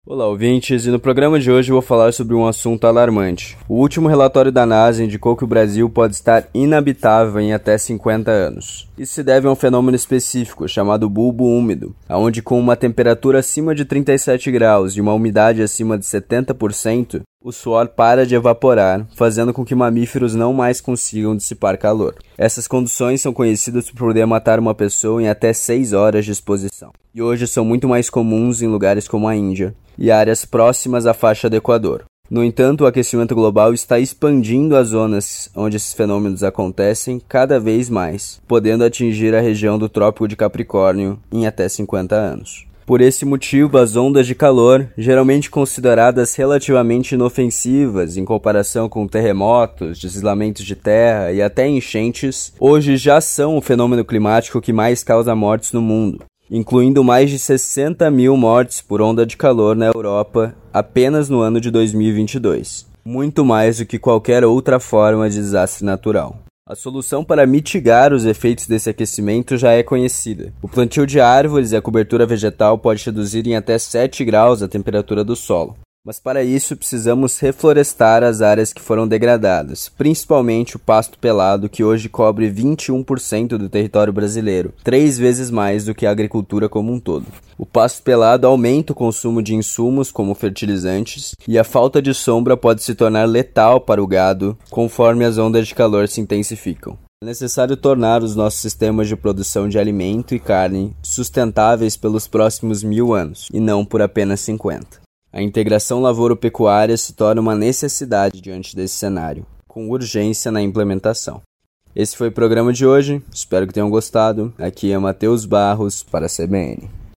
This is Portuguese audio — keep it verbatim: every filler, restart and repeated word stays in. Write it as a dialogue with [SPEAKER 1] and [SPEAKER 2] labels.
[SPEAKER 1] Olá, ouvintes, e no programa de hoje eu vou falar sobre um assunto alarmante. O último relatório da NASA indicou que o Brasil pode estar inabitável em até cinquenta anos. Isso se deve a um fenômeno específico, chamado bulbo úmido, onde com uma temperatura acima de trinta e sete graus e uma umidade acima de setenta por cento, o suor para de evaporar, fazendo com que mamíferos não mais consigam dissipar calor. Essas condições são conhecidas por poder matar uma pessoa em até seis horas de exposição. E hoje são muito mais comuns em lugares como a Índia e áreas próximas à faixa do Equador. No entanto, o aquecimento global está expandindo as zonas onde esses fenômenos acontecem cada vez mais, podendo atingir a região do Trópico de Capricórnio em até cinquenta anos. Por esse motivo, as ondas de calor, geralmente consideradas relativamente inofensivas em comparação com terremotos, deslizamentos de terra e até enchentes, hoje já são o fenômeno climático que mais causa mortes no mundo, incluindo mais de sessenta mil mortes por onda de calor na Europa apenas no ano de dois mil e vinte e dois, muito mais do que qualquer outra forma de desastre natural. A solução para mitigar os efeitos desse aquecimento já é conhecida. O plantio de árvores e a cobertura vegetal pode reduzir em até sete graus a temperatura do solo. Mas para isso precisamos reflorestar as áreas que foram degradadas, principalmente o pasto pelado, que hoje cobre vinte e um por cento do território brasileiro, três vezes mais do que a agricultura como um todo. O pasto pelado aumenta o consumo de insumos como fertilizantes e a falta de sombra pode se tornar letal para o gado conforme as ondas de calor se intensificam. É necessário tornar os nossos sistemas de produção de alimento e carne sustentáveis pelos próximos mil anos, e não por apenas cinquenta. A integração lavouro-pecuária se torna uma necessidade diante desse cenário, com urgência na implementação. Esse foi o programa de hoje, espero que tenham gostado. Aqui é Matheus Barros para a C B N.